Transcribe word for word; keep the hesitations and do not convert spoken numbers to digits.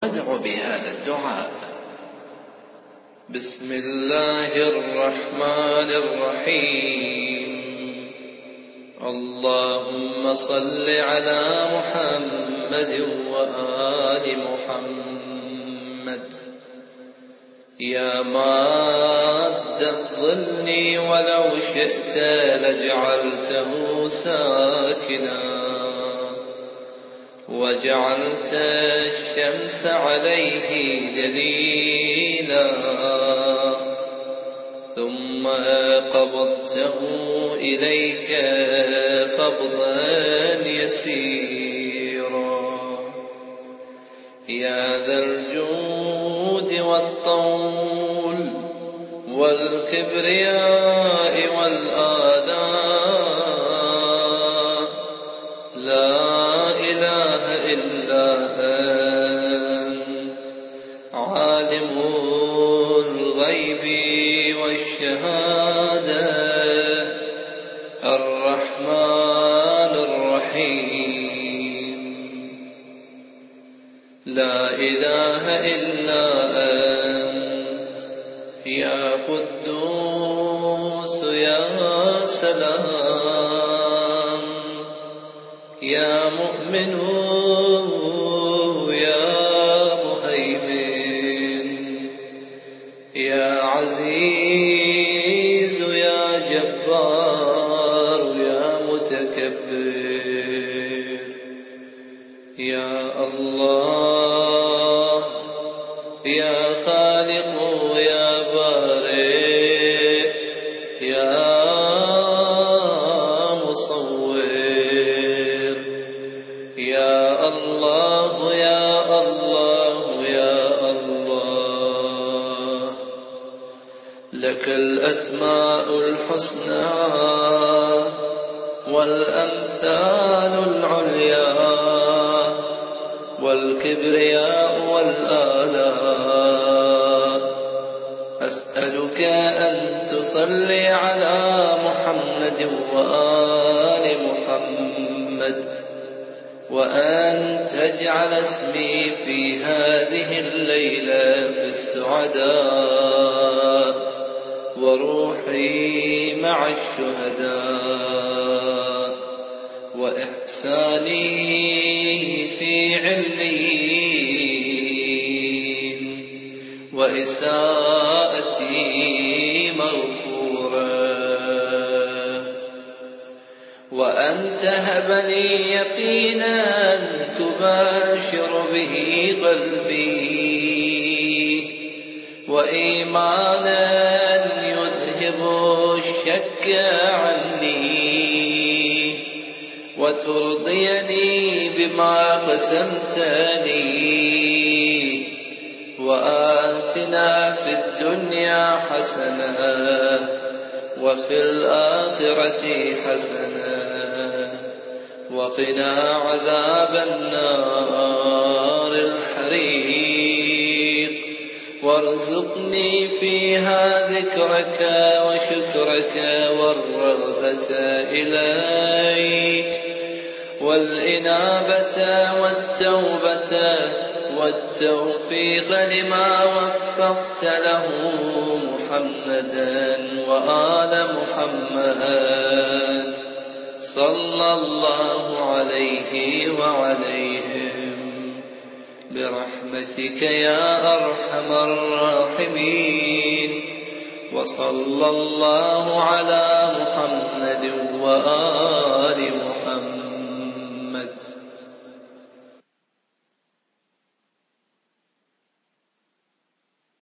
أدعو بهذا الدعاء. بسم الله الرحمن الرحيم. اللهم صل على محمد وآل محمد. يا ماد الظل ولو شئت لجعلته ساكنا، وجعلت الشمس عليه دليلا، ثم قبضته إليك قبضا يسيرا. يا ذا الجود والطول والكبرياء والآلاء، لا إله إلا أنت، عالم الغيب والشهادة، الرحمن الرحيم. لا إله إلا أنت، يا قدوس يا سلام، يا مؤمن يا مهيمن، يا عزيز يا جبار يا متكبر. يا الله يا خالق يا بارئ يا مصور. يا الله يا الله يا الله، لك الأسماء الحسنى والأمثال العليا والكبرياء والآلاء. أسألك أن تصلي على محمد وآل محمد، وأن تجعل اسمي في هذه الليلة في السعداء، وروحي مع الشهداء، وإحساني في عليين، وإساءتي مغفورة. وأن تهب لي يقينا تباشر به قلبي، وإيمانا يذهب الشك عني، وترضيني بما قسمتني. وآتنا في الدنيا حسنة وفي الآخرة حسنة، وقنا عذاب النار الحريق. وارزقني فيها ذكرك وشكرك والرغبة إليك، والإنابة والتوبة والتوفيق لما وفقت له محمدا وآل محمد صلى الله عليه وعليهم، برحمتك يا أرحم الراحمين. وصلى الله على محمد وآل